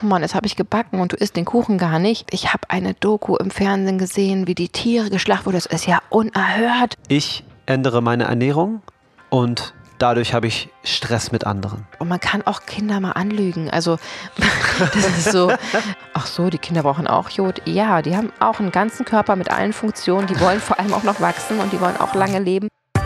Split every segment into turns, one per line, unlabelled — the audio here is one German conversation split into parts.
Mann, jetzt habe ich gebacken und du isst den Kuchen gar nicht. Ich habe eine Doku im Fernsehen gesehen, wie die Tiere geschlachtet wurden. Das ist ja unerhört.
Ich ändere meine Ernährung und dadurch habe ich Stress mit anderen.
Und man kann auch Kinder mal anlügen. Also das ist so, ach so, die Kinder brauchen auch Jod. Ja, die haben auch einen ganzen Körper mit allen Funktionen. Die wollen vor allem auch noch wachsen und die wollen auch lange leben.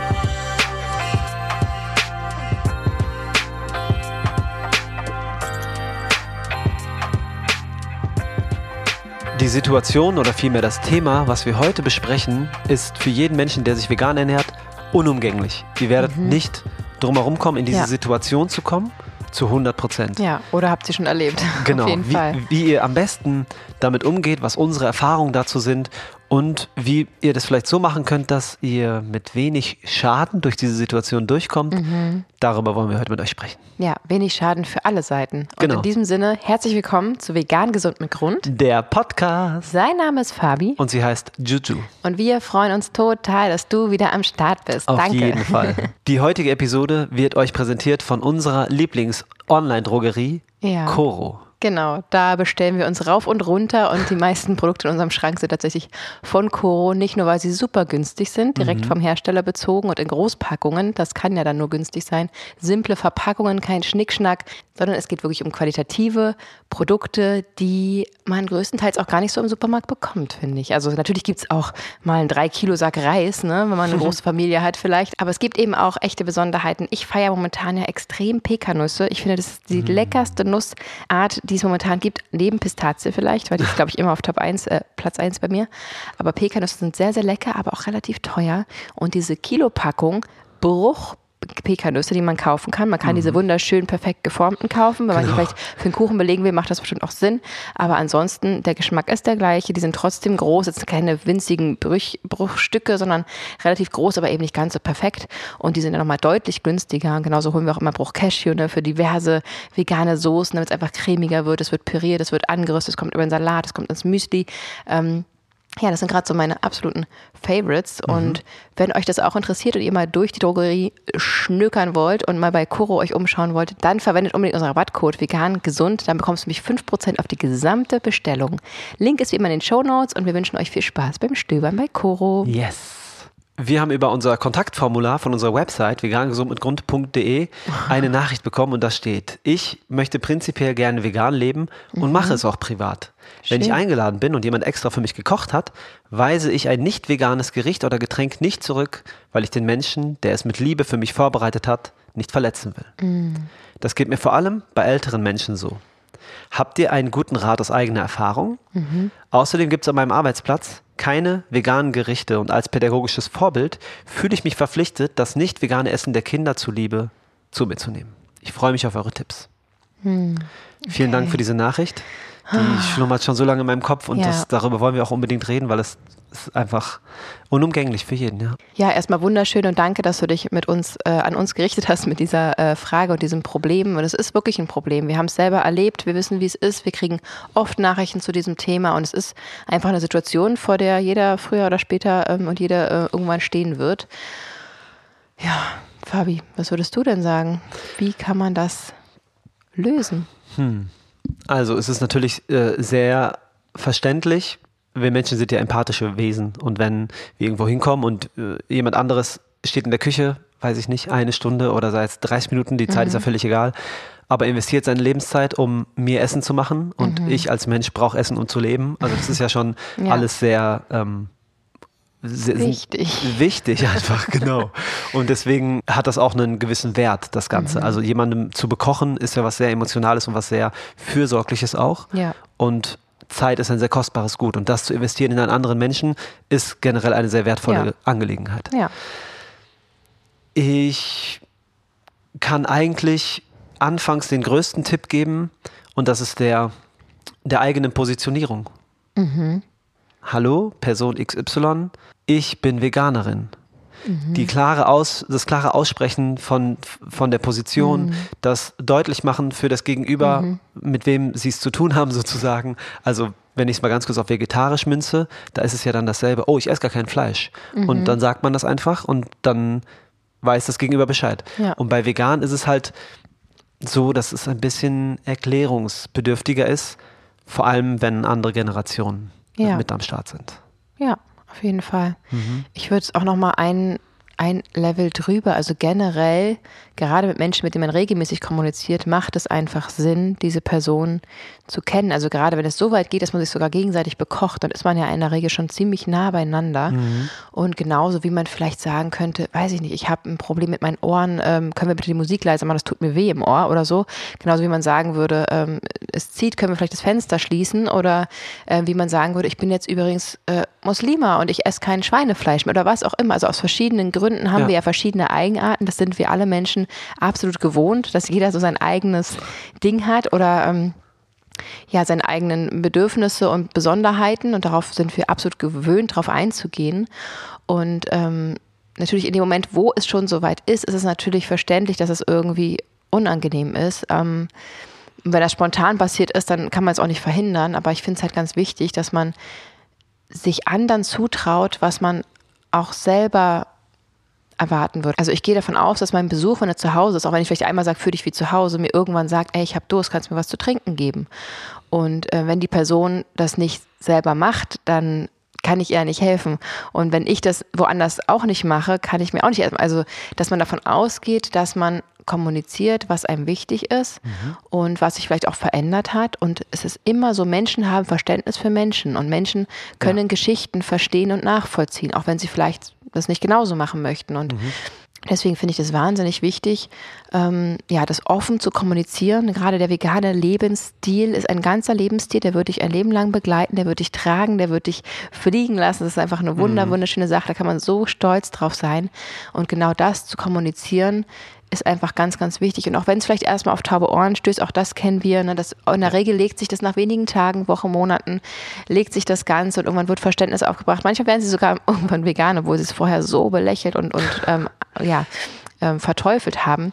Die Situation oder vielmehr das Thema, was wir heute besprechen, ist für jeden Menschen, der sich vegan ernährt, unumgänglich. Ihr werdet nicht drum herum kommen, in diese Situation zu kommen, zu 100%.
Ja, oder habt ihr schon erlebt.
Genau,
auf jeden Fall.
Wie ihr am besten damit umgeht, was unsere Erfahrungen dazu sind und wie ihr das vielleicht so machen könnt, dass ihr mit wenig Schaden durch diese Situation durchkommt. Darüber wollen wir heute mit euch sprechen.
Ja, wenig Schaden für alle Seiten. Und
Genau.
in diesem Sinne, herzlich willkommen zu Vegan Gesund mit Grund.
Der Podcast.
Sein Name ist Fabi
Und sie heißt Juju.
und wir freuen uns total, dass du wieder am Start bist.
Auf
Danke.
jeden Fall. Die heutige Episode wird euch präsentiert von unserer Lieblings-Online-Drogerie
Ja.
Coro.
Genau, da bestellen wir uns rauf und runter und die meisten Produkte in unserem Schrank sind tatsächlich von Coro, nicht nur weil sie super günstig sind, direkt vom Hersteller bezogen und in Großpackungen, das kann ja dann nur günstig sein, simple Verpackungen, kein Schnickschnack, sondern es geht wirklich um qualitative Produkte, die man größtenteils auch gar nicht so im Supermarkt bekommt, finde ich. Also natürlich gibt es auch mal einen 3-Kilo-Sack Reis, ne, wenn man eine große Familie hat vielleicht, aber es gibt eben auch echte Besonderheiten. Ich feiere momentan ja extrem Pekannüsse. Ich finde, das ist die leckerste Nussart, die es momentan gibt, neben Pistazie vielleicht, weil die ist, glaube ich, immer auf Platz 1 bei mir. Aber Pekannüsse sind sehr, sehr lecker, aber auch relativ teuer. Und diese Kilopackung Bruch-Pekannüsse, die man kaufen kann. Man kann diese wunderschön perfekt geformten kaufen. Wenn man die vielleicht für einen Kuchen belegen will, macht das bestimmt auch Sinn. Aber ansonsten, der Geschmack ist der gleiche. Die sind trotzdem groß. Jetzt keine winzigen Bruchstücke, sondern relativ groß, aber eben nicht ganz so perfekt. Und die sind dann nochmal deutlich günstiger. Und genauso holen wir auch immer Bruch-Cashew, ne, für diverse vegane Soßen, damit es einfach cremiger wird. Es wird püriert, es wird angerüstet, es kommt über den Salat, es kommt ins Müsli. Ja, das sind gerade so meine absoluten Favorites. Und wenn euch das auch interessiert und ihr mal durch die Drogerie schnökern wollt und mal bei Coro euch umschauen wollt, dann verwendet unbedingt unseren Rabattcode vegan gesund. Dann bekommst du nämlich 5% auf die gesamte Bestellung. Link ist wie immer in den Shownotes und wir wünschen euch viel Spaß beim Stöbern bei Coro.
Yes. Wir haben über unser Kontaktformular von unserer Website vegangesundmitgrund.de eine Nachricht bekommen und da steht: Ich möchte prinzipiell gerne vegan leben und mache es auch privat. Wenn ich eingeladen bin und jemand extra für mich gekocht hat, weise ich ein nicht veganes Gericht oder Getränk nicht zurück, weil ich den Menschen, der es mit Liebe für mich vorbereitet hat, nicht verletzen will. Das geht mir vor allem bei älteren Menschen so. Habt ihr einen guten Rat aus eigener Erfahrung? Außerdem gibt es an meinem Arbeitsplatz keine veganen Gerichte und als pädagogisches Vorbild fühle ich mich verpflichtet, das nicht vegane Essen der Kinder zuliebe zu mir zu nehmen. Ich freue mich auf eure Tipps. Vielen Dank für diese Nachricht. Die schlummert schon so lange in meinem Kopf und darüber wollen wir auch unbedingt reden, weil es ist einfach unumgänglich für jeden. Ja,
Ja, erstmal wunderschön und danke, dass du dich mit uns an uns gerichtet hast mit dieser Frage und diesem Problem. Und es ist wirklich ein Problem. Wir haben es selber erlebt, wir wissen, wie es ist. Wir kriegen oft Nachrichten zu diesem Thema und es ist einfach eine Situation, vor der jeder früher oder später und jeder irgendwann stehen wird. Ja, Fabi, was würdest du denn sagen? Wie kann man das lösen?
Also es ist natürlich sehr verständlich. Wir Menschen sind ja empathische Wesen und wenn wir irgendwo hinkommen und jemand anderes steht in der Küche, weiß ich nicht, 1 Stunde oder sei es 30 Minuten, die Zeit ist ja völlig egal, aber investiert seine Lebenszeit, um mir Essen zu machen und ich als Mensch brauche Essen, um zu leben. Also das ist ja schon alles sehr wichtig einfach, genau. Und deswegen hat das auch einen gewissen Wert, das Ganze. Also jemandem zu bekochen ist ja was sehr Emotionales und was sehr Fürsorgliches auch.
Ja.
Und Zeit ist ein sehr kostbares Gut und das zu investieren in einen anderen Menschen ist generell eine sehr wertvolle Angelegenheit.
Ja.
Ich kann eigentlich anfangs den größten Tipp geben und das ist der eigenen Positionierung. Hallo, Person XY, ich bin Veganerin. Das klare Aussprechen von der Position, das deutlich machen für das Gegenüber, mit wem sie es zu tun haben sozusagen. Also wenn ich es mal ganz kurz auf vegetarisch münze, da ist es ja dann dasselbe. Oh, ich esse gar kein Fleisch. Und dann sagt man das einfach und dann weiß das Gegenüber Bescheid.
Ja.
Und bei vegan ist es halt so, dass es ein bisschen erklärungsbedürftiger ist, vor allem wenn andere Generationen mit am Start sind.
Ja, auf jeden Fall. Ich würde es auch nochmal ein Level drüber, also generell, gerade mit Menschen, mit denen man regelmäßig kommuniziert, macht es einfach Sinn, diese Person zu kennen. Also gerade wenn es so weit geht, dass man sich sogar gegenseitig bekocht, dann ist man ja in der Regel schon ziemlich nah beieinander. Und genauso wie man vielleicht sagen könnte, weiß ich nicht, ich habe ein Problem mit meinen Ohren, können wir bitte die Musik leiser machen, das tut mir weh im Ohr oder so. Genauso wie man sagen würde, es zieht, können wir vielleicht das Fenster schließen, oder wie man sagen würde, ich bin jetzt übrigens Muslima und ich esse kein Schweinefleisch mehr oder was auch immer. Also aus verschiedenen Gründen haben wir ja verschiedene Eigenarten. Das sind wir alle Menschen absolut gewohnt, dass jeder so sein eigenes Ding hat oder seine eigenen Bedürfnisse und Besonderheiten, und darauf sind wir absolut gewöhnt, darauf einzugehen. Und natürlich in dem Moment, wo es schon so weit ist es natürlich verständlich, dass es irgendwie unangenehm ist. Wenn das spontan passiert ist, dann kann man es auch nicht verhindern, aber ich finde es halt ganz wichtig, dass man sich anderen zutraut, was man auch selber erwarten wird. Also ich gehe davon aus, dass mein Besuch, wenn er zu Hause ist, auch wenn ich vielleicht einmal sage, fühl dich wie zu Hause, mir irgendwann sagt, ey, ich habe Durst, kannst du mir was zu trinken geben? Und wenn die Person das nicht selber macht, dann kann ich ihr nicht helfen. Und wenn ich das woanders auch nicht mache, kann ich mir auch nicht helfen. Also, dass man davon ausgeht, dass man kommuniziert, was einem wichtig ist und was sich vielleicht auch verändert hat. Und es ist immer so, Menschen haben Verständnis für Menschen und Menschen können Geschichten verstehen und nachvollziehen, auch wenn sie vielleicht das nicht genauso machen möchten. Und deswegen finde ich das wahnsinnig wichtig, das offen zu kommunizieren. Gerade der vegane Lebensstil ist ein ganzer Lebensstil, der wird dich ein Leben lang begleiten, der wird dich tragen, der wird dich fliegen lassen. Das ist einfach eine wunderschöne Sache, da kann man so stolz drauf sein. Und genau das zu kommunizieren, ist einfach ganz, ganz wichtig. Und auch wenn es vielleicht erstmal auf taube Ohren stößt, auch das kennen wir, ne, das, in der Regel legt sich das nach wenigen Tagen, Wochen, Monaten, legt sich das Ganze und irgendwann wird Verständnis aufgebracht. Manchmal werden sie sogar irgendwann vegan, obwohl sie es vorher so belächelt und verteufelt haben.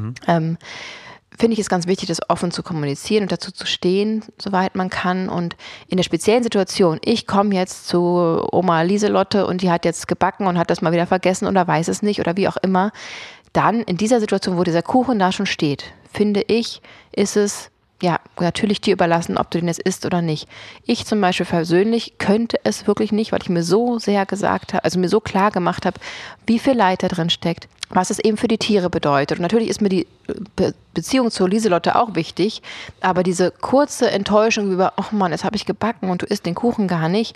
Finde ich es ganz wichtig, das offen zu kommunizieren und dazu zu stehen, soweit man kann. Und in der speziellen Situation, ich komme jetzt zu Oma Lieselotte und die hat jetzt gebacken und hat das mal wieder vergessen oder weiß es nicht oder wie auch immer, dann in dieser Situation, wo dieser Kuchen da schon steht, finde ich, ist es natürlich dir überlassen, ob du den jetzt isst oder nicht. Ich zum Beispiel persönlich könnte es wirklich nicht, weil ich mir so sehr gesagt habe, also mir so klar gemacht habe, wie viel Leid da drin steckt, was es eben für die Tiere bedeutet. Und natürlich ist mir die Beziehung zu Lieselotte auch wichtig, aber diese kurze Enttäuschung über, oh Mann, jetzt habe ich gebacken und du isst den Kuchen gar nicht,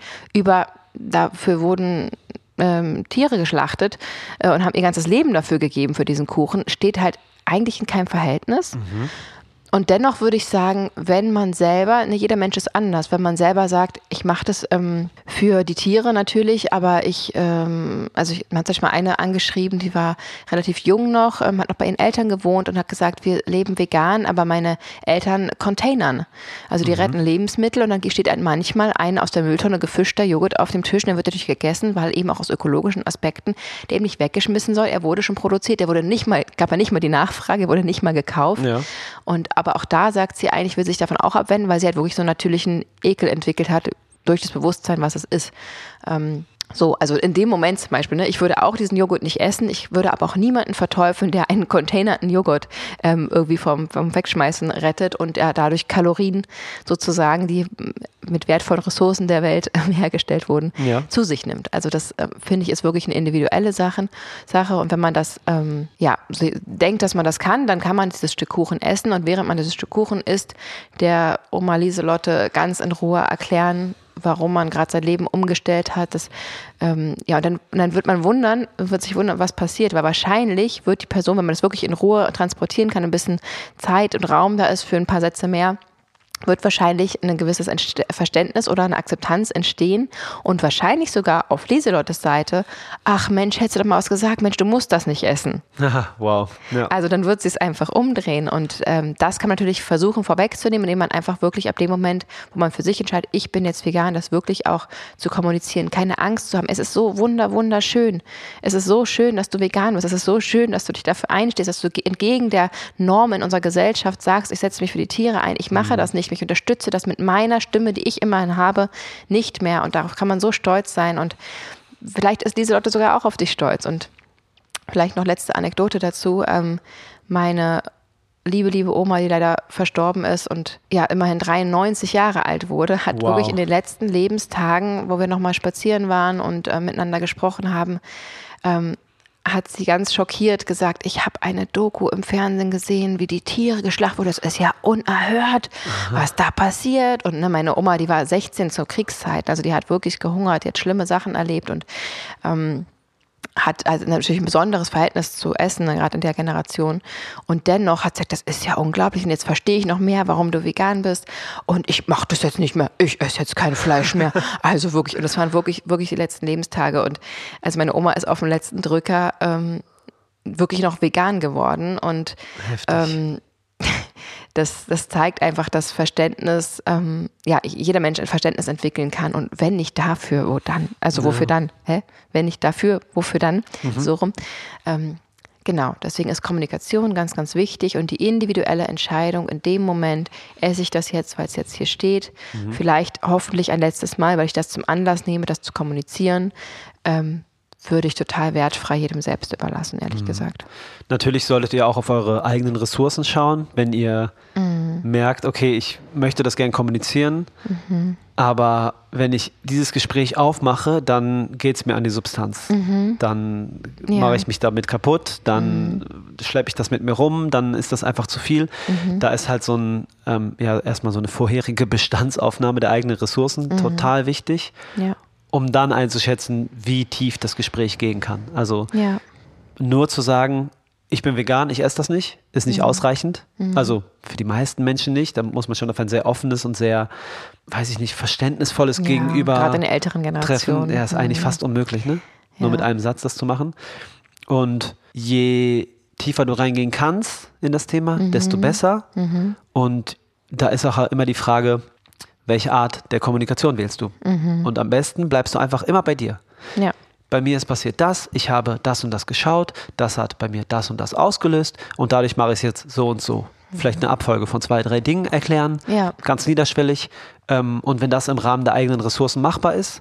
dafür wurden Tiere geschlachtet und haben ihr ganzes Leben dafür gegeben, für diesen Kuchen, steht halt eigentlich in keinem Verhältnis. Und dennoch würde ich sagen, wenn man selber, nicht jeder Mensch ist anders, wenn man selber sagt, ich mache das für die Tiere natürlich, aber man hat sich mal eine angeschrieben, die war relativ jung noch, hat noch bei ihren Eltern gewohnt und hat gesagt, wir leben vegan, aber meine Eltern containern. Also die retten Lebensmittel und dann steht manchmal ein aus der Mülltonne gefischter Joghurt auf dem Tisch und der wird natürlich gegessen, weil eben auch aus ökologischen Aspekten der eben nicht weggeschmissen soll. Er wurde schon produziert, gab ja nicht mal die Nachfrage, er wurde nicht mal gekauft. Ja. Aber auch da sagt sie eigentlich, will sich davon auch abwenden, weil sie halt wirklich so einen natürlichen Ekel entwickelt hat durch das Bewusstsein, was es ist. Also in dem Moment zum Beispiel, ne, ich würde auch diesen Joghurt nicht essen, ich würde aber auch niemanden verteufeln, der einen containerten Joghurt irgendwie vom Wegschmeißen rettet und er dadurch Kalorien sozusagen, die mit wertvollen Ressourcen der Welt hergestellt wurden, zu sich nimmt. Also das finde ich ist wirklich eine individuelle Sache und wenn man das denkt, dass man das kann, dann kann man dieses Stück Kuchen essen und während man dieses Stück Kuchen isst, der Oma Lieselotte ganz in Ruhe erklären, warum man gerade sein Leben umgestellt hat. Und dann wird sich wundern, was passiert, weil wahrscheinlich wird die Person, wenn man das wirklich in Ruhe transportieren kann, ein bisschen Zeit und Raum da ist für ein paar Sätze mehr, wird wahrscheinlich ein gewisses Verständnis oder eine Akzeptanz entstehen und wahrscheinlich sogar auf Lieselottes Seite, ach Mensch, hättest du doch mal was gesagt, Mensch, du musst das nicht essen.
Aha, wow. Ja.
Also dann wird sie es einfach umdrehen und das kann man natürlich versuchen vorwegzunehmen, indem man einfach wirklich ab dem Moment, wo man für sich entscheidet, ich bin jetzt vegan, das wirklich auch zu kommunizieren, keine Angst zu haben. Es ist so wunderschön. Es ist so schön, dass du vegan bist. Es ist so schön, dass du dich dafür einstehst, dass du entgegen der Norm in unserer Gesellschaft sagst, ich setze mich für die Tiere ein, ich mache das nicht, ich unterstütze das mit meiner Stimme, die ich immerhin habe, nicht mehr. Und darauf kann man so stolz sein. Und vielleicht ist Lieselotte sogar auch auf dich stolz. Und vielleicht noch letzte Anekdote dazu. Meine liebe Oma, die leider verstorben ist und ja immerhin 93 Jahre alt wurde, hat wirklich in den letzten Lebenstagen, wo wir nochmal spazieren waren und miteinander gesprochen haben, hat sie ganz schockiert gesagt, ich habe eine Doku im Fernsehen gesehen, wie die Tiere geschlachtet wurden. Das ist ja unerhört, was da passiert. Und meine Oma, die war 16 zur Kriegszeit, also die hat wirklich gehungert, die hat schlimme Sachen erlebt und hat also natürlich ein besonderes Verhältnis zu Essen, gerade in der Generation. Und dennoch hat sie gesagt, das ist ja unglaublich. Und jetzt verstehe ich noch mehr, warum du vegan bist. Und ich mache das jetzt nicht mehr. Ich esse jetzt kein Fleisch mehr. Also wirklich, und das waren wirklich die letzten Lebenstage. Und also meine Oma ist auf dem letzten Drücker wirklich noch vegan geworden. Und das zeigt einfach das Verständnis, jeder Mensch ein Verständnis entwickeln kann und wenn nicht dafür, wo dann? Also wofür dann? Wenn nicht dafür, wofür dann? So rum. Genau, deswegen ist Kommunikation ganz, ganz wichtig und die individuelle Entscheidung in dem Moment, esse ich das jetzt, weil es jetzt hier steht, vielleicht hoffentlich ein letztes Mal, weil ich das zum Anlass nehme, das zu kommunizieren, würde ich total wertfrei jedem selbst überlassen, ehrlich gesagt.
Natürlich solltet ihr auch auf eure eigenen Ressourcen schauen, wenn ihr merkt, okay, ich möchte das gern kommunizieren, aber wenn ich dieses Gespräch aufmache, dann geht es mir an die Substanz. Dann mache ich mich damit kaputt, dann schleppe ich das mit mir rum, dann ist das einfach zu viel. Da ist halt so erstmal so eine vorherige Bestandsaufnahme der eigenen Ressourcen total wichtig. Ja. Um dann einzuschätzen, wie tief das Gespräch gehen kann. Also nur zu sagen, ich bin vegan, ich esse das nicht, ist nicht ausreichend. Also für die meisten Menschen nicht. Da muss man schon auf ein sehr offenes und sehr, weiß ich nicht, verständnisvolles Gegenüber
gerade in der älteren Generation
treffen. Ja, ist eigentlich fast unmöglich, ne? Nur mit einem Satz das zu machen. Und je tiefer du reingehen kannst in das Thema, desto besser. Und da ist auch immer die Frage, welche Art der Kommunikation wählst du? Und am besten bleibst du einfach immer bei dir. Ja. Bei mir ist passiert das, ich habe das und das geschaut, das hat bei mir das und das ausgelöst und dadurch mache ich es jetzt so und so. Vielleicht eine Abfolge von 2, 3 Dingen erklären, ganz niederschwellig. Und wenn das im Rahmen der eigenen Ressourcen machbar ist,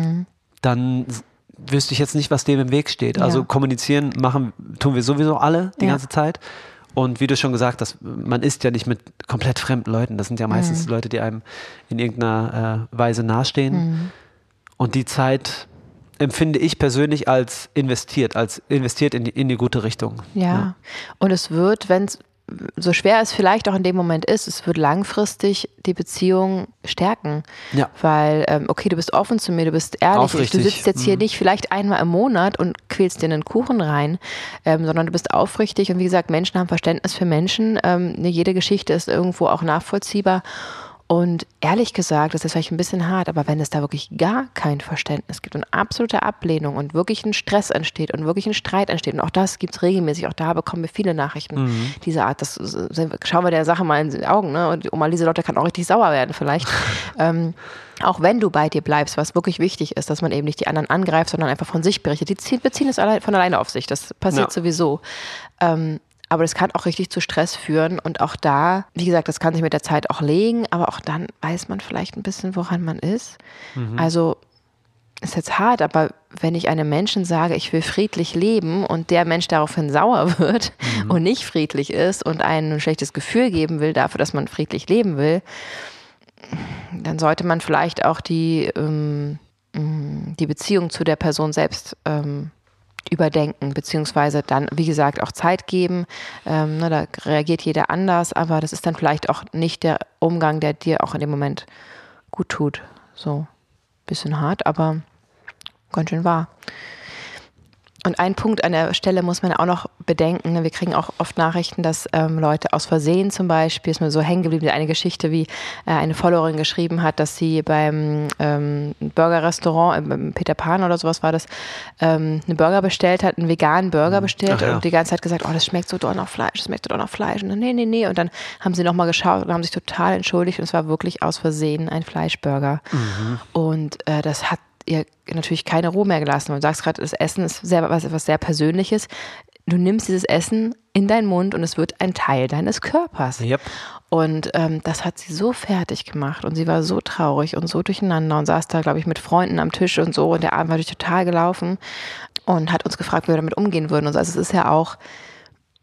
dann wüsste ich jetzt nicht, was dem im Weg steht. Also kommunizieren tun wir sowieso alle die ganze Zeit. Und wie du schon gesagt hast, man ist ja nicht mit komplett fremden Leuten. Das sind ja meistens Leute, die einem in irgendeiner Weise nahestehen. Und die Zeit empfinde ich persönlich als investiert in die gute Richtung.
Ja. Und es wird, wenn es so schwer es vielleicht auch in dem Moment ist, es wird langfristig die Beziehung stärken. Ja. Weil, okay, du bist offen zu mir, du bist ehrlich.
Aufrichtig.
Du sitzt jetzt hier nicht vielleicht einmal im Monat und quälst dir einen Kuchen rein, sondern du bist aufrichtig. Und wie gesagt, Menschen haben Verständnis für Menschen. Jede Geschichte ist irgendwo auch nachvollziehbar. Und ehrlich gesagt, das ist vielleicht ein bisschen hart, aber wenn es da wirklich gar kein Verständnis gibt und absolute Ablehnung und wirklich ein Stress entsteht und wirklich ein Streit entsteht, und auch das gibt es regelmäßig, auch da bekommen wir viele Nachrichten dieser Art, schauen wir der Sache mal in die Augen, ne? Und Oma Lieselotte kann auch richtig sauer werden vielleicht. Auch wenn du bei dir bleibst, was wirklich wichtig ist, dass man eben nicht die anderen angreift, sondern einfach von sich berichtet. Die beziehen es von alleine auf sich, das passiert sowieso. Aber das kann auch richtig zu Stress führen und auch da, wie gesagt, das kann sich mit der Zeit auch legen, aber auch dann weiß man vielleicht ein bisschen, woran man ist. Also ist jetzt hart, aber wenn ich einem Menschen sage, ich will friedlich leben und der Mensch daraufhin sauer wird und nicht friedlich ist und einem ein schlechtes Gefühl geben will dafür, dass man friedlich leben will, dann sollte man vielleicht auch die Beziehung zu der Person selbst überdenken, beziehungsweise dann, wie gesagt, auch Zeit geben. Da reagiert jeder anders, aber das ist dann vielleicht auch nicht der Umgang, der dir auch in dem Moment gut tut. So, bisschen hart, aber ganz schön wahr. Und ein Punkt an der Stelle muss man auch noch bedenken, wir kriegen auch oft Nachrichten, dass Leute aus Versehen zum Beispiel, ist mir so hängen geblieben, eine Geschichte, wie eine Followerin geschrieben hat, dass sie beim Burger-Restaurant, Peter Pan oder sowas war das, einen Burger bestellt hat, einen veganen Burger bestellt und die ganze Zeit gesagt, oh, das schmeckt so doll nach Fleisch, das schmeckt so doll nach Fleisch. Und dann, nee. Und dann haben sie nochmal geschaut und haben sich total entschuldigt und es war wirklich aus Versehen ein Fleischburger. Und das hat ihr natürlich keine Ruhe mehr gelassen. Du sagst gerade, das Essen ist was sehr Persönliches. Du nimmst dieses Essen in deinen Mund und es wird ein Teil deines Körpers. Yep. Und das hat sie so fertig gemacht und sie war so traurig und so durcheinander und saß da, glaube ich, mit Freunden am Tisch und so und der Abend war durch total gelaufen und hat uns gefragt, wie wir damit umgehen würden. Und so. Also es ist ja auch,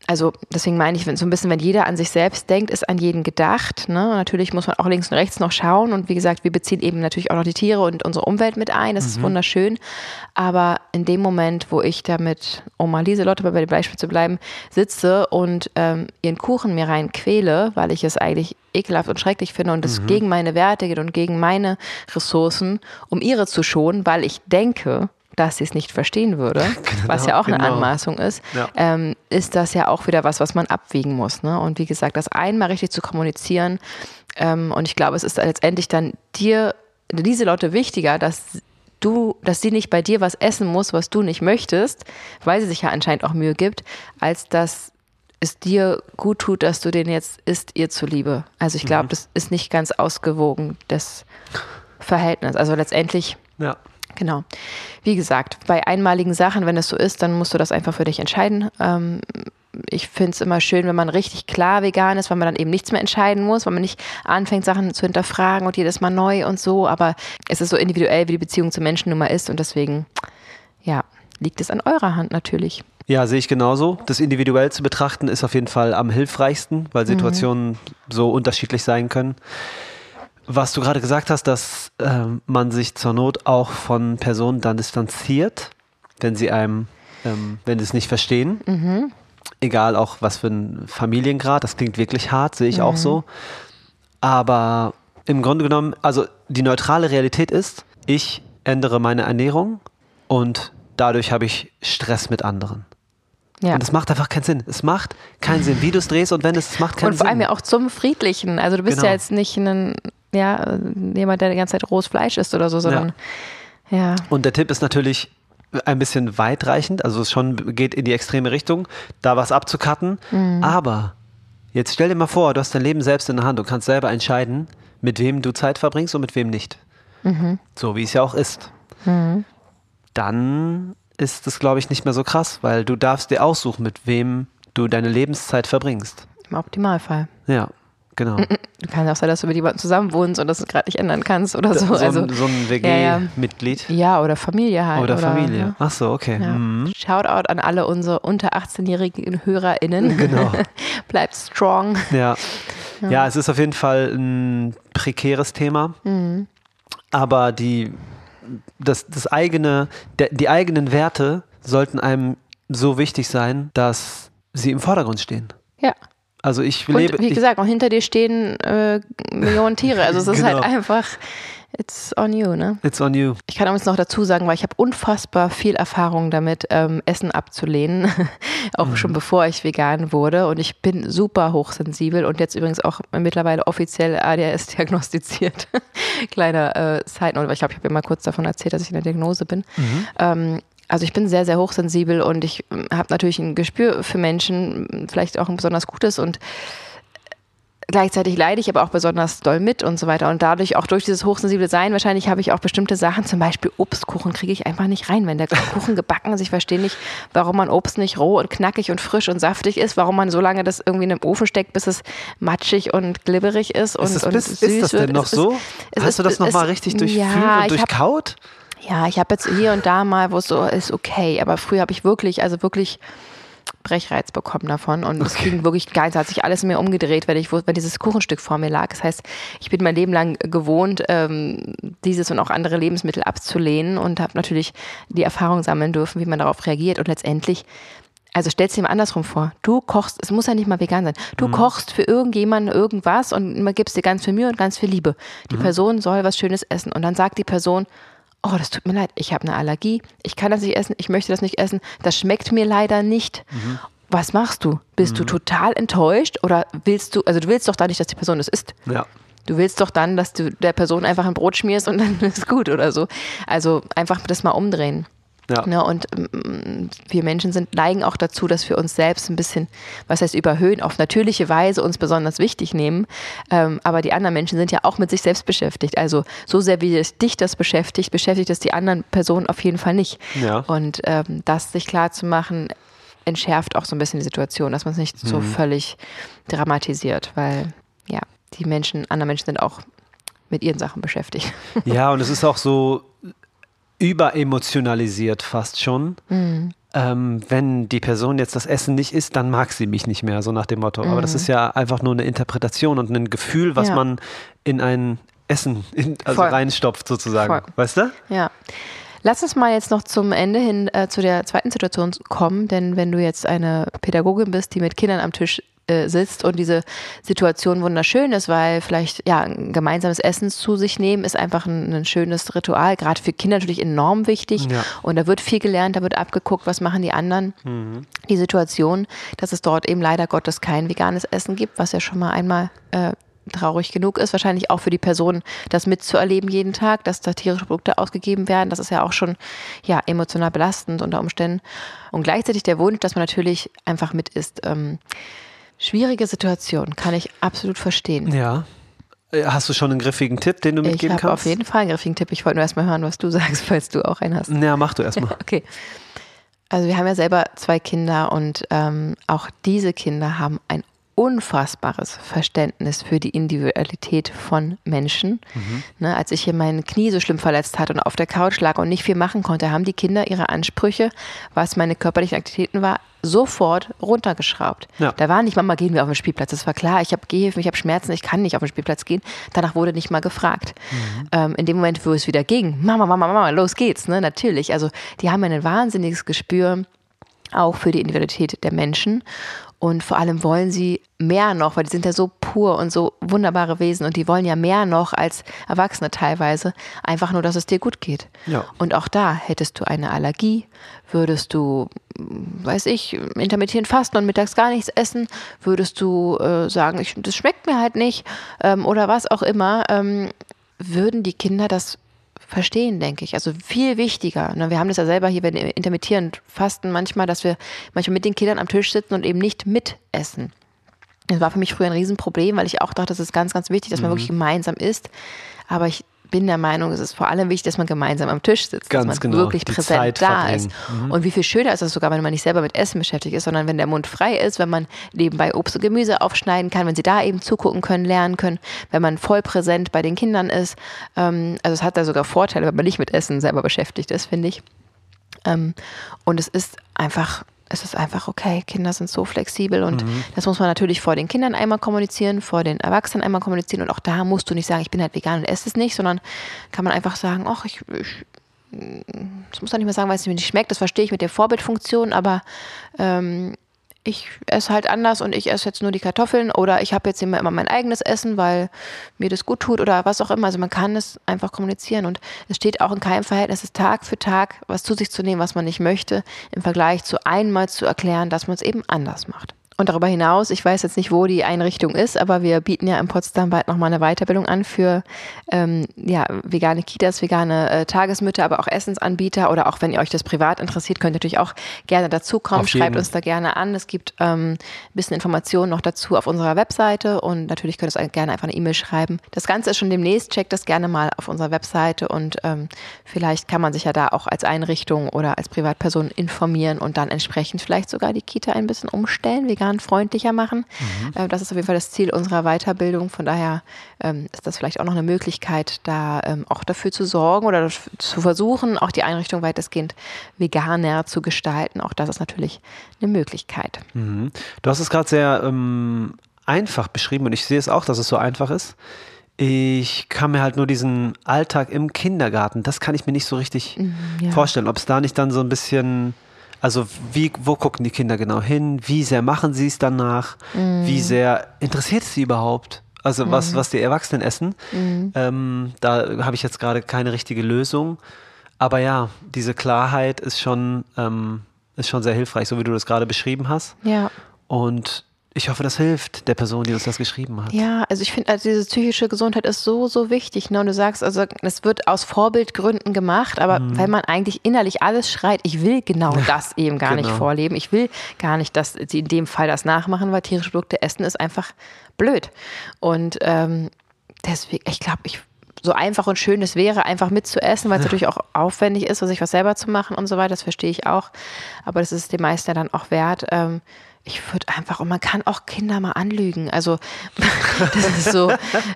also deswegen meine ich, so ein bisschen, wenn jeder an sich selbst denkt, ist an jeden gedacht. Ne? Natürlich muss man auch links und rechts noch schauen. Und wie gesagt, wir beziehen eben natürlich auch noch die Tiere und unsere Umwelt mit ein. Das ist wunderschön. Aber in dem Moment, wo ich damit, um mal Lieselotte bei dem Beispiel zu bleiben, sitze und ihren Kuchen mir rein quäle, weil ich es eigentlich ekelhaft und schrecklich finde und es gegen meine Werte geht und gegen meine Ressourcen, um ihre zu schonen, weil ich denke, dass sie es nicht verstehen würde, was ja auch eine Anmaßung ist, ist das ja auch wieder was man abwägen muss. Ne? Und wie gesagt, das einmal richtig zu kommunizieren und ich glaube, es ist letztendlich dann dir, Lieselotte, wichtiger, dass sie nicht bei dir was essen muss, was du nicht möchtest, weil sie sich ja anscheinend auch Mühe gibt, als dass es dir gut tut, dass du den jetzt isst, ihr zuliebe. Also ich glaube, das ist nicht ganz ausgewogen, das Verhältnis. Also letztendlich, genau. Wie gesagt, bei einmaligen Sachen, wenn es so ist, dann musst du das einfach für dich entscheiden. Ich finde es immer schön, wenn man richtig klar vegan ist, weil man dann eben nichts mehr entscheiden muss, weil man nicht anfängt, Sachen zu hinterfragen und jedes Mal neu und so. Aber es ist so individuell, wie die Beziehung zum Menschen nun mal ist. Und deswegen, ja, liegt es an eurer Hand natürlich.
Ja, sehe ich genauso. Das individuell zu betrachten ist auf jeden Fall am hilfreichsten, weil Situationen so unterschiedlich sein können. Was du gerade gesagt hast, dass man sich zur Not auch von Personen dann distanziert, wenn sie wenn sie es nicht verstehen. Egal auch was für ein Familiengrad, das klingt wirklich hart, sehe ich auch so. Aber im Grunde genommen, also die neutrale Realität ist, ich ändere meine Ernährung und dadurch habe ich Stress mit anderen. Ja. Und es macht einfach keinen Sinn. Es macht keinen Sinn, wie du es drehst und wendest, es macht keinen Sinn.
Und vor allem ja auch zum Friedlichen. Also du bist ja jetzt nicht jemand, der die ganze Zeit rohes Fleisch isst oder so, sondern ja.
Und der Tipp ist natürlich ein bisschen weitreichend, also es schon geht in die extreme Richtung, da was abzucutten. Aber jetzt stell dir mal vor, du hast dein Leben selbst in der Hand und kannst selber entscheiden, mit wem du Zeit verbringst und mit wem nicht. So wie es ja auch ist. Dann ist das, glaube ich, nicht mehr so krass, weil du darfst dir aussuchen, mit wem du deine Lebenszeit verbringst.
Im Optimalfall.
Ja, genau.
Du kannst auch sein, dass du mit jemandem zusammen wohnst und das gerade nicht ändern kannst oder so.
So ein WG-Mitglied?
Ja, oder Familie halt.
Oder Familie. Ja. Ach so, okay.
Ja. Shoutout an alle unsere unter 18-jährigen HörerInnen. Genau. Bleibt strong.
Ja, es ist auf jeden Fall ein prekäres Thema. Aber die eigenen Werte sollten einem so wichtig sein, dass sie im Vordergrund stehen.
Ja.
Also
wie gesagt, auch hinter dir stehen Millionen Tiere. Also es ist halt einfach, it's on you, ne?
It's on you.
Ich kann auch jetzt noch dazu sagen, weil ich habe unfassbar viel Erfahrung damit, Essen abzulehnen. Auch schon bevor ich vegan wurde. Und ich bin super hochsensibel und jetzt übrigens auch mittlerweile offiziell ADHS diagnostiziert. Kleiner Side-Note, weil ich glaube, ich habe ja mal kurz davon erzählt, dass ich in der Diagnose bin. Also ich bin sehr, sehr hochsensibel und ich habe natürlich ein Gespür für Menschen, vielleicht auch ein besonders gutes und gleichzeitig leide ich aber auch besonders doll mit und so weiter. Und dadurch, auch durch dieses hochsensible Sein, wahrscheinlich habe ich auch bestimmte Sachen, zum Beispiel Obstkuchen kriege ich einfach nicht rein. Wenn der Kuchen gebacken ist, ich verstehe nicht, warum man Obst nicht roh und knackig und frisch und saftig ist, warum man so lange das irgendwie in den Ofen steckt, bis es matschig und glibberig ist und süß wird.
Ist das denn noch so? Hast du das nochmal richtig durchfühlt und durchkaut?
Ja, ich habe jetzt hier und da mal, wo es so ist, okay, aber früher habe ich wirklich Brechreiz bekommen davon und es ging wirklich geil, es hat sich alles in mir umgedreht, wenn dieses Kuchenstück vor mir lag. Das heißt, ich bin mein Leben lang gewohnt, dieses und auch andere Lebensmittel abzulehnen und habe natürlich die Erfahrung sammeln dürfen, wie man darauf reagiert und letztendlich, also stellst dir mal andersrum vor, du kochst, es muss ja nicht mal vegan sein, du kochst für irgendjemanden irgendwas und gibst dir ganz viel Mühe und ganz viel Liebe. Die Person soll was Schönes essen und dann sagt die Person, oh, das tut mir leid, ich habe eine Allergie, ich kann das nicht essen, ich möchte das nicht essen, das schmeckt mir leider nicht. Was machst du? Bist du total enttäuscht oder du willst doch da nicht, dass die Person das isst? Ja. Du willst doch dann, dass du der Person einfach ein Brot schmierst und dann ist gut oder so. Also einfach das mal umdrehen. Ja. Ja, und wir Menschen neigen auch dazu, dass wir uns selbst ein bisschen, was heißt überhöhen, auf natürliche Weise uns besonders wichtig nehmen. Aber die anderen Menschen sind ja auch mit sich selbst beschäftigt. Also so sehr wie dich das beschäftigt es die anderen Personen auf jeden Fall nicht. Ja. Und das sich klar zu machen, entschärft auch so ein bisschen die Situation, dass man es nicht so völlig dramatisiert, weil ja, andere Menschen sind auch mit ihren Sachen beschäftigt.
Ja, und es ist auch so überemotionalisiert fast schon. wenn die Person jetzt das Essen nicht isst, dann mag sie mich nicht mehr, so nach dem Motto. Aber das ist ja einfach nur eine Interpretation und ein Gefühl, was man in ein Essen reinstopft sozusagen. Voll. Weißt du?
Ja. Lass uns mal jetzt noch zum Ende hin zu der zweiten Situation kommen, denn wenn du jetzt eine Pädagogin bist, die mit Kindern am Tisch sitzt und diese Situation wunderschön ist, weil vielleicht ein gemeinsames Essen zu sich nehmen ist einfach ein schönes Ritual, gerade für Kinder natürlich enorm wichtig und da wird viel gelernt, da wird abgeguckt, was machen die anderen. Die Situation, dass es dort eben leider Gottes kein veganes Essen gibt, was ja schon mal einmal traurig genug ist, wahrscheinlich auch für die Person, das mitzuerleben jeden Tag, dass da tierische Produkte ausgegeben werden, das ist ja auch schon emotional belastend unter Umständen und gleichzeitig der Wunsch, dass man natürlich einfach mit isst. Schwierige Situation, kann ich absolut verstehen.
Ja. Hast du schon einen griffigen Tipp, den du mitgeben kannst?
Ich habe auf jeden Fall einen griffigen Tipp. Ich wollte nur erstmal hören, was du sagst, falls du auch einen hast.
Ja, mach du erstmal.
Okay. Also wir haben ja selber 2 Kinder und auch diese Kinder haben ein unfassbares Verständnis für die Individualität von Menschen. Ne, als ich hier mein Knie so schlimm verletzt hatte und auf der Couch lag und nicht viel machen konnte, haben die Kinder ihre Ansprüche, was meine körperlichen Aktivitäten war, sofort runtergeschraubt. Ja. Da war nicht, Mama, gehen wir auf den Spielplatz. Das war klar, ich habe Gehhilfen, ich habe Schmerzen, ich kann nicht auf den Spielplatz gehen. Danach wurde nicht mal gefragt. In dem Moment, wo es wieder ging, Mama, los geht's. Ne? Natürlich, also die haben ein wahnsinniges Gespür auch für die Individualität der Menschen. Und vor allem wollen sie mehr noch, weil die sind ja so pur und so wunderbare Wesen und die wollen ja mehr noch als Erwachsene teilweise, einfach nur, dass es dir gut geht. Ja. Und auch da hättest du eine Allergie, würdest du, intermittierend fasten und mittags gar nichts essen, würdest du sagen, das schmeckt mir halt nicht oder was auch immer, würden die Kinder das verstehen, denke ich. Also viel wichtiger. Ne? Wir haben das ja selber hier, wenn wir intermittierend fasten, manchmal, dass wir manchmal mit den Kindern am Tisch sitzen und eben nicht mitessen. Das war für mich früher ein Riesenproblem, weil ich auch dachte, das ist ganz, ganz wichtig, dass man wirklich gemeinsam isst. Aber ich bin der Meinung, es ist vor allem wichtig, dass man gemeinsam am Tisch sitzt,
ganz
dass man wirklich präsent da ist. Und wie viel schöner ist das sogar, wenn man nicht selber mit Essen beschäftigt ist, sondern wenn der Mund frei ist, wenn man nebenbei Obst und Gemüse aufschneiden kann, wenn sie da eben zugucken können, lernen können, wenn man voll präsent bei den Kindern ist. Also es hat da sogar Vorteile, wenn man nicht mit Essen selber beschäftigt ist, finde ich. Und es ist einfach okay, Kinder sind so flexibel und das muss man natürlich vor den Kindern einmal kommunizieren, vor den Erwachsenen einmal kommunizieren und auch da musst du nicht sagen, ich bin halt vegan und esse es nicht, sondern kann man einfach sagen, ach, das muss man nicht mehr sagen, weil es mir nicht schmeckt, das verstehe ich mit der Vorbildfunktion, aber ich esse halt anders und ich esse jetzt nur die Kartoffeln oder ich habe jetzt immer mein eigenes Essen, weil mir das gut tut oder was auch immer. Also man kann es einfach kommunizieren und es steht auch in keinem Verhältnis, es Tag für Tag was zu sich zu nehmen, was man nicht möchte, im Vergleich zu einmal zu erklären, dass man es eben anders macht. Und darüber hinaus, ich weiß jetzt nicht, wo die Einrichtung ist, aber wir bieten ja in Potsdam bald nochmal eine Weiterbildung an für vegane Kitas, vegane Tagesmütter, aber auch Essensanbieter oder auch wenn ihr euch das privat interessiert, könnt ihr natürlich auch gerne dazukommen. Schreibt uns da gerne an. Es gibt ein bisschen Informationen noch dazu auf unserer Webseite und natürlich könnt ihr uns gerne einfach eine E-Mail schreiben. Das Ganze ist schon demnächst, checkt das gerne mal auf unserer Webseite und vielleicht kann man sich ja da auch als Einrichtung oder als Privatperson informieren und dann entsprechend vielleicht sogar die Kita ein bisschen umstellen, vegan freundlicher machen. Das ist auf jeden Fall das Ziel unserer Weiterbildung. Von daher ist das vielleicht auch noch eine Möglichkeit, da auch dafür zu sorgen oder zu versuchen, auch die Einrichtung weitestgehend veganer zu gestalten. Auch das ist natürlich eine Möglichkeit.
Du hast es gerade sehr einfach beschrieben und ich sehe es auch, dass es so einfach ist. Ich kann mir halt nur diesen Alltag im Kindergarten, das kann ich mir nicht so richtig vorstellen. Ob es da nicht dann so ein bisschen... Also wo gucken die Kinder genau hin? Wie sehr machen sie es danach? Wie sehr interessiert es sie überhaupt? Also was die Erwachsenen essen? Da habe ich jetzt gerade keine richtige Lösung. Aber ja, diese Klarheit ist schon sehr hilfreich, so wie du das gerade beschrieben hast.
Ja.
Und ich hoffe, das hilft der Person, die uns das geschrieben hat.
Ja, also ich finde, diese psychische Gesundheit ist so, so wichtig. Ne? Und du sagst, also es wird aus Vorbildgründen gemacht, aber wenn man eigentlich innerlich alles schreit, ich will genau das eben gar nicht vorleben. Ich will gar nicht, dass sie in dem Fall das nachmachen, weil tierische Produkte essen ist einfach blöd. Und deswegen, ich glaube, so einfach und schön es wäre, einfach mitzuessen, weil es natürlich auch aufwendig ist, sich was selber zu machen und so weiter, das verstehe ich auch. Aber das ist dem meisten dann auch wert. ich würde einfach, und man kann auch Kinder mal anlügen. Also das ist so,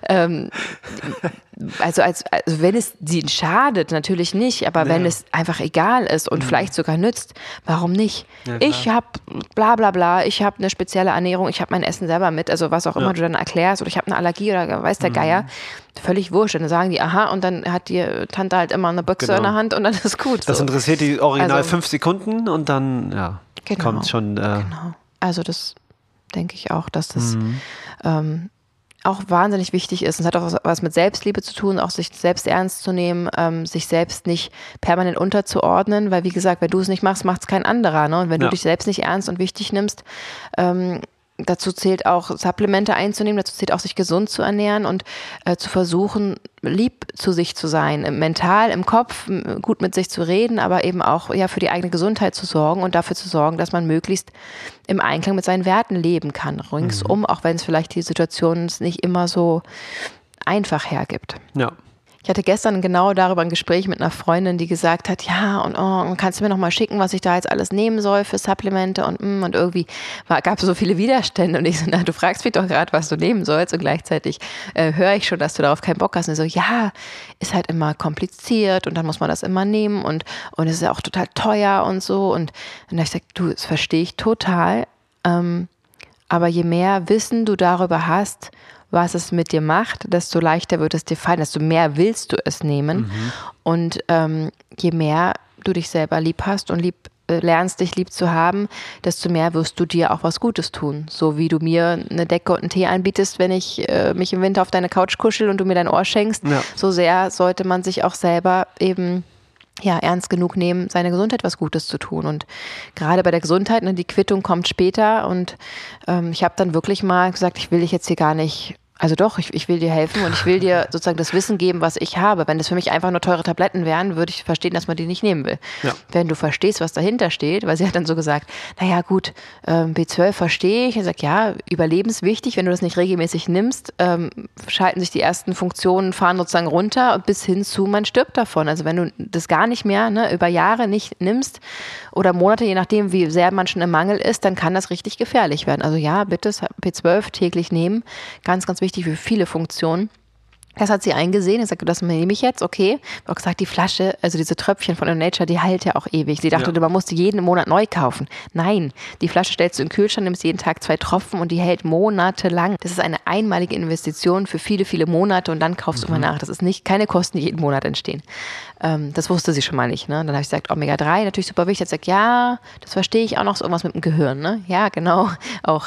also wenn es ihnen schadet, natürlich nicht, aber wenn es einfach egal ist und vielleicht sogar nützt, warum nicht?
Ja,
ich habe bla bla bla, ich habe eine spezielle Ernährung, ich habe mein Essen selber mit, also was auch immer du dann erklärst, oder ich habe eine Allergie oder weiß der Geier, völlig wurscht. Und dann sagen die, aha, und dann hat die Tante halt immer eine Büchse in der Hand und dann ist gut.
Das
so.
interessiert die original 5 Sekunden und dann kommt schon...
Genau. Also das denke ich auch, dass das auch wahnsinnig wichtig ist. Und es hat auch was mit Selbstliebe zu tun, auch sich selbst ernst zu nehmen, sich selbst nicht permanent unterzuordnen, weil wie gesagt, wenn du es nicht machst, macht es kein anderer. Ne? Und wenn du dich selbst nicht ernst und wichtig nimmst, dazu zählt auch Supplemente einzunehmen, dazu zählt auch sich gesund zu ernähren und zu versuchen, lieb zu sich zu sein, mental, im Kopf, gut mit sich zu reden, aber eben auch für die eigene Gesundheit zu sorgen und dafür zu sorgen, dass man möglichst im Einklang mit seinen Werten leben kann, ringsum, auch wenn es vielleicht die Situation nicht immer so einfach hergibt.
Ja.
Ich hatte gestern genau darüber ein Gespräch mit einer Freundin, die gesagt hat, ja, und kannst du mir noch mal schicken, was ich da jetzt alles nehmen soll für Supplemente und irgendwie gab es so viele Widerstände und ich so, na, du fragst mich doch gerade, was du nehmen sollst und gleichzeitig höre ich schon, dass du darauf keinen Bock hast und so, ja, ist halt immer kompliziert und dann muss man das immer nehmen und es ist ja auch total teuer und so und dann habe ich gesagt, du, das verstehe ich total, aber je mehr Wissen du darüber hast, was es mit dir macht, desto leichter wird es dir fallen, desto mehr willst du es nehmen. Und je mehr du dich selber lieb hast und lernst, dich lieb zu haben, desto mehr wirst du dir auch was Gutes tun. So wie du mir eine Decke und einen Tee anbietest, wenn ich mich im Winter auf deine Couch kuschel und du mir dein Ohr schenkst. Ja. So sehr sollte man sich auch selber eben ernst genug nehmen, seiner Gesundheit was Gutes zu tun. Und gerade bei der Gesundheit, die Quittung kommt später und ich habe dann wirklich mal gesagt, ich will dich jetzt hier gar nicht, also doch, ich will dir helfen und ich will dir sozusagen das Wissen geben, was ich habe. Wenn das für mich einfach nur teure Tabletten wären, würde ich verstehen, dass man die nicht nehmen will. Ja. Wenn du verstehst, was dahinter steht, weil sie hat dann so gesagt, naja gut, B12 verstehe ich. Ich sage, ja, überlebenswichtig, wenn du das nicht regelmäßig nimmst, schalten sich die ersten Funktionen, fahren sozusagen runter bis hin zu, man stirbt davon. Also wenn du das gar nicht mehr über Jahre nicht nimmst oder Monate, je nachdem, wie sehr man schon im Mangel ist, dann kann das richtig gefährlich werden. Also ja, bitte B12 täglich nehmen, ganz, ganz wichtig für viele Funktionen. Das hat sie eingesehen. Ich sagte, das nehme ich jetzt, okay. Ich habe auch gesagt, die Flasche, also diese Tröpfchen von Nature, die heilt ja auch ewig. Sie dachte, man musste jeden Monat neu kaufen. Nein, die Flasche stellst du in den Kühlschrank, nimmst jeden Tag 2 Tropfen und die hält monatelang. Das ist eine einmalige Investition für viele, viele Monate und dann kaufst du immer nach. Das ist keine Kosten, die jeden Monat entstehen. Das wusste sie schon mal nicht. Ne? Dann habe ich gesagt, Omega-3, natürlich super wichtig. Ich habe gesagt, ja, das verstehe ich auch noch, so irgendwas mit dem Gehirn. Ne? Ja, genau. Auch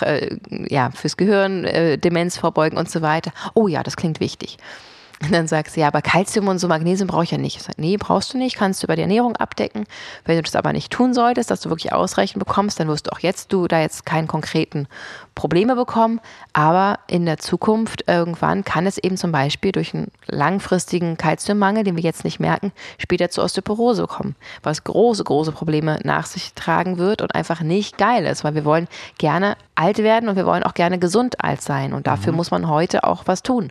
fürs Gehirn, Demenz vorbeugen und so weiter. Oh ja, das klingt wichtig. Und dann sagst du, ja, aber Kalzium und so Magnesium brauche ich ja nicht. Ich sage, nee, brauchst du nicht, kannst du über die Ernährung abdecken. Wenn du das aber nicht tun solltest, dass du wirklich ausreichend bekommst, dann wirst du auch jetzt keine konkreten Probleme bekommen. Aber in der Zukunft irgendwann kann es eben zum Beispiel durch einen langfristigen Kalziummangel, den wir jetzt nicht merken, später zu Osteoporose kommen, was große, große Probleme nach sich tragen wird und einfach nicht geil ist, weil wir wollen gerne alt werden und wir wollen auch gerne gesund alt sein. Und dafür muss man heute auch was tun.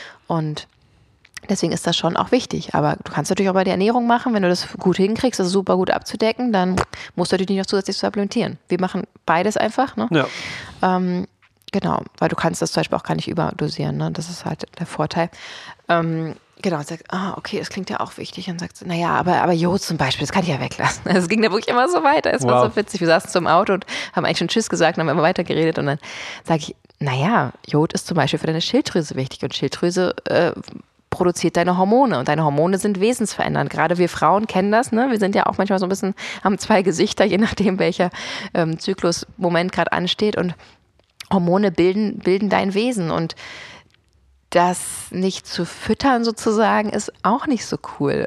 Und deswegen ist das schon auch wichtig. Aber du kannst natürlich auch bei der Ernährung machen, wenn du das gut hinkriegst, das super gut abzudecken, dann musst du natürlich nicht noch zusätzlich supplementieren. Wir machen beides einfach. Ne? Ja. Genau, weil du kannst das zum Beispiel auch gar nicht überdosieren. Ne? Das ist halt der Vorteil. Genau, und sagt, okay, das klingt ja auch wichtig. Und sagt, naja, aber Jod zum Beispiel, das kann ich ja weglassen. Es ging da wirklich immer so weiter. Es war so witzig. Wir saßen so im Auto und haben eigentlich schon Tschüss gesagt und haben immer weitergeredet. Und dann sage ich, naja, Jod ist zum Beispiel für deine Schilddrüse wichtig. Und Schilddrüse produziert deine Hormone und deine Hormone sind wesensverändernd. Gerade wir Frauen kennen das, ne? Wir sind ja auch manchmal so ein bisschen, haben 2 Gesichter, je nachdem welcher Zyklusmoment gerade ansteht und Hormone bilden dein Wesen und das nicht zu füttern sozusagen ist auch nicht so cool.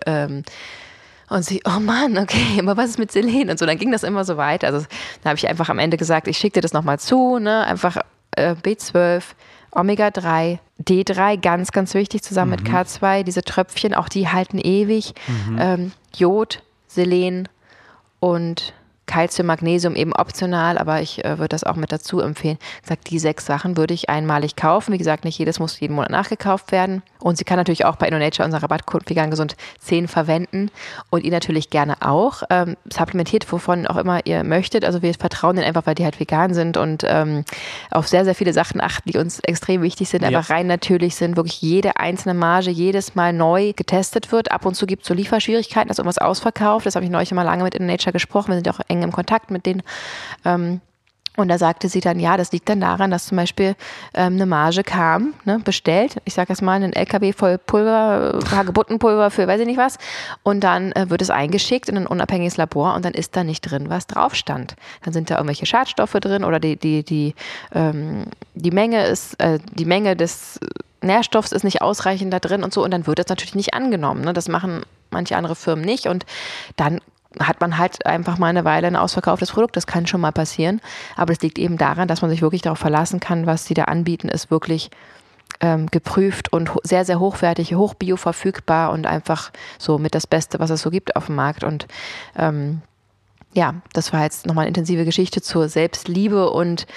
Und sie, oh Mann, okay, aber was ist mit Selen? Und so, dann ging das immer so weiter. Also da habe ich einfach am Ende gesagt, ich schicke dir das nochmal zu, ne? Einfach B12, Omega-3, D3, ganz, ganz wichtig, zusammen mit K2, diese Tröpfchen, auch die halten ewig. Jod, Selen und Calcium, Magnesium eben optional, aber ich würde das auch mit dazu empfehlen. Sagt, die 6 Sachen würde ich einmalig kaufen. Wie gesagt, nicht jedes muss jeden Monat nachgekauft werden. Und sie kann natürlich auch bei InnoNature, unser Rabattcode Vegan Gesund 10 verwenden und ihr natürlich gerne auch. Supplementiert, wovon auch immer ihr möchtet. Also wir vertrauen denen einfach, weil die halt vegan sind und auf sehr, sehr viele Sachen achten, die uns extrem wichtig sind, einfach rein natürlich sind, wirklich jede einzelne Marge jedes Mal neu getestet wird. Ab und zu gibt es so Lieferschwierigkeiten, dass irgendwas ausverkauft. Das habe ich neulich mal lange mit InnoNature gesprochen. Wir sind auch eng im Kontakt mit denen. Und da sagte sie dann, ja, das liegt dann daran, dass zum Beispiel eine Marge kam, ne, bestellt, ich sage jetzt mal, einen LKW voll Pulver, Hagebuttenpulver für weiß ich nicht was, und dann wird es eingeschickt in ein unabhängiges Labor und dann ist da nicht drin, was drauf stand. Dann sind da irgendwelche Schadstoffe drin oder die Menge des Nährstoffs ist nicht ausreichend da drin und so, und dann wird das natürlich nicht angenommen. Ne? Das machen manche andere Firmen nicht, und dann hat man halt einfach mal eine Weile ein ausverkauftes Produkt. Das kann schon mal passieren. Aber es liegt eben daran, dass man sich wirklich darauf verlassen kann, was sie da anbieten, ist wirklich geprüft und sehr, sehr hochwertig, hochbio verfügbar und einfach so mit das Beste, was es so gibt auf dem Markt. Und das war jetzt nochmal eine intensive Geschichte zur Selbstliebe und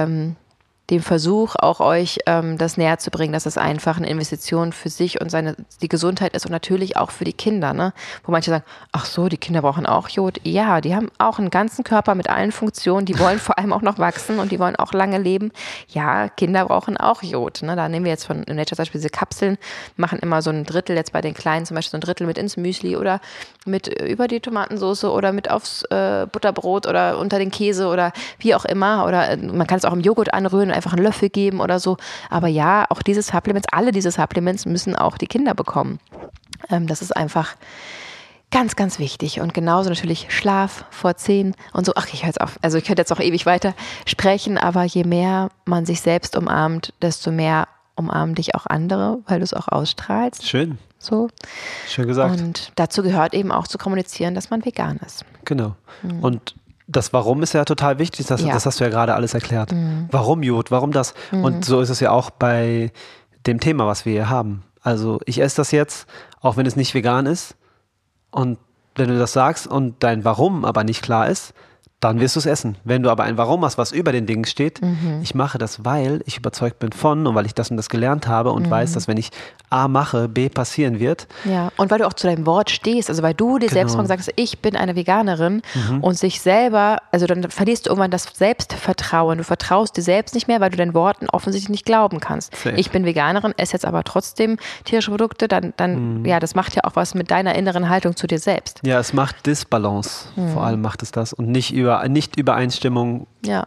dem Versuch, auch euch das näher zu bringen, dass es einfach eine Investition für sich und die Gesundheit ist und natürlich auch für die Kinder, ne? Wo manche sagen, ach so, die Kinder brauchen auch Jod. Ja, die haben auch einen ganzen Körper mit allen Funktionen, die wollen vor allem auch noch wachsen und die wollen auch lange leben. Ja, Kinder brauchen auch Jod, ne? Da nehmen wir jetzt von InnoNature zum Beispiel diese Kapseln, machen immer so ein Drittel, jetzt bei den Kleinen zum Beispiel so ein Drittel mit ins Müsli oder mit über die Tomatensauce oder mit aufs Butterbrot oder unter den Käse oder wie auch immer, oder man kann es auch im Joghurt anrühren, einfach einen Löffel geben oder so. Aber ja, auch alle diese Supplements müssen auch die Kinder bekommen. Das ist einfach ganz, ganz wichtig. Und genauso natürlich Schlaf vor 10 und so. Ach, ich höre jetzt auf. Also ich könnte jetzt auch ewig weiter sprechen, aber je mehr man sich selbst umarmt, desto mehr umarmen dich auch andere, weil du es auch ausstrahlst.
Schön.
So.
Schön gesagt.
Und dazu gehört eben auch zu kommunizieren, dass man vegan ist.
Genau. Und das Warum ist ja total wichtig, das hast du ja gerade alles erklärt. Warum Jod, warum das? Und so ist es ja auch bei dem Thema, was wir hier haben. Also ich esse das jetzt, auch wenn es nicht vegan ist. Und wenn du das sagst und dein Warum aber nicht klar ist, dann wirst du es essen. Wenn du aber ein Warum hast, was über den Dingen steht, ich mache das, weil ich überzeugt bin von und weil ich das und das gelernt habe und weiß, dass wenn ich A mache, B passieren wird.
Ja, und weil du auch zu deinem Wort stehst, also weil du dir selbst mal gesagt hast, ich bin eine Veganerin und sich selber, also dann verlierst du irgendwann das Selbstvertrauen. Du vertraust dir selbst nicht mehr, weil du deinen Worten offensichtlich nicht glauben kannst.
Safe.
Ich bin Veganerin, esse jetzt aber trotzdem tierische Produkte, dann ja, das macht ja auch was mit deiner inneren Haltung zu dir selbst.
Ja, es macht Disbalance, vor allem macht es das und nicht Übereinstimmung,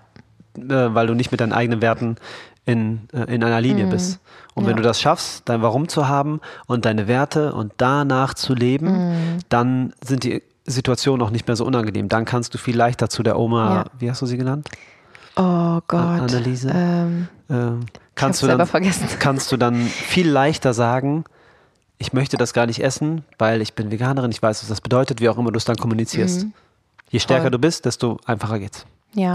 weil du nicht mit deinen eigenen Werten in einer Linie bist. Und wenn du das schaffst, dein Warum zu haben und deine Werte und danach zu leben, dann sind die Situationen auch nicht mehr so unangenehm. Dann kannst du viel leichter zu der Oma, wie hast du sie genannt?
Oh Gott.
Anneliese. Kannst du dann viel leichter sagen, ich möchte das gar nicht essen, weil ich bin Veganerin, ich weiß, was das bedeutet, wie auch immer du es dann kommunizierst. Je stärker du bist, desto einfacher geht's.
Ja.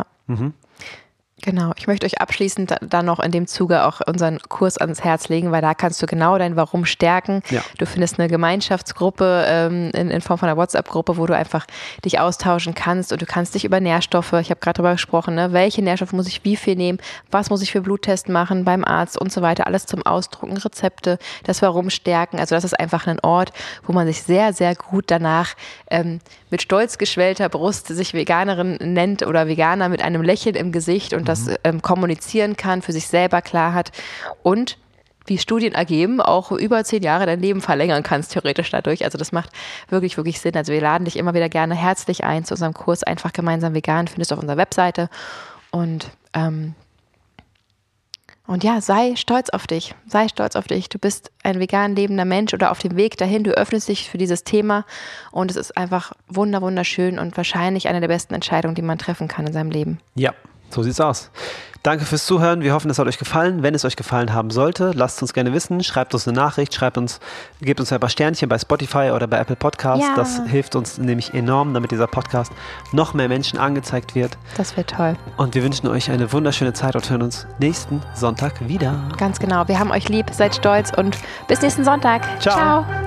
Genau, ich möchte euch abschließend dann noch in dem Zuge auch unseren Kurs ans Herz legen, weil da kannst du genau dein Warum stärken. Ja. Du findest eine Gemeinschaftsgruppe in Form von einer WhatsApp-Gruppe, wo du einfach dich austauschen kannst und du kannst dich über Nährstoffe, ich habe gerade darüber gesprochen, ne, welche Nährstoffe muss ich wie viel nehmen, was muss ich für Bluttest machen beim Arzt und so weiter, alles zum Ausdrucken, Rezepte, das Warum stärken. Also das ist einfach ein Ort, wo man sich sehr, sehr gut danach mit stolz geschwellter Brust sich Veganerin nennt oder Veganer mit einem Lächeln im Gesicht und das kommunizieren kann, für sich selber klar hat und wie Studien ergeben, auch über 10 Jahre dein Leben verlängern kannst, theoretisch dadurch. Also das macht wirklich, wirklich Sinn. Also wir laden dich immer wieder gerne herzlich ein zu unserem Kurs Einfach gemeinsam vegan, findest du auf unserer Webseite und ja, sei stolz auf dich. Sei stolz auf dich. Du bist ein vegan lebender Mensch oder auf dem Weg dahin. Du öffnest dich für dieses Thema und es ist einfach wunderschön und wahrscheinlich eine der besten Entscheidungen, die man treffen kann in seinem Leben.
Ja, so sieht's aus. Danke fürs Zuhören. Wir hoffen, es hat euch gefallen. Wenn es euch gefallen haben sollte, lasst uns gerne wissen. Schreibt uns eine Nachricht, gebt uns ein paar Sternchen bei Spotify oder bei Apple Podcasts. Ja. Das hilft uns nämlich enorm, damit dieser Podcast noch mehr Menschen angezeigt wird.
Das wird toll.
Und wir wünschen euch eine wunderschöne Zeit und hören uns nächsten Sonntag wieder.
Ganz genau. Wir haben euch lieb. Seid stolz und bis nächsten Sonntag.
Ciao.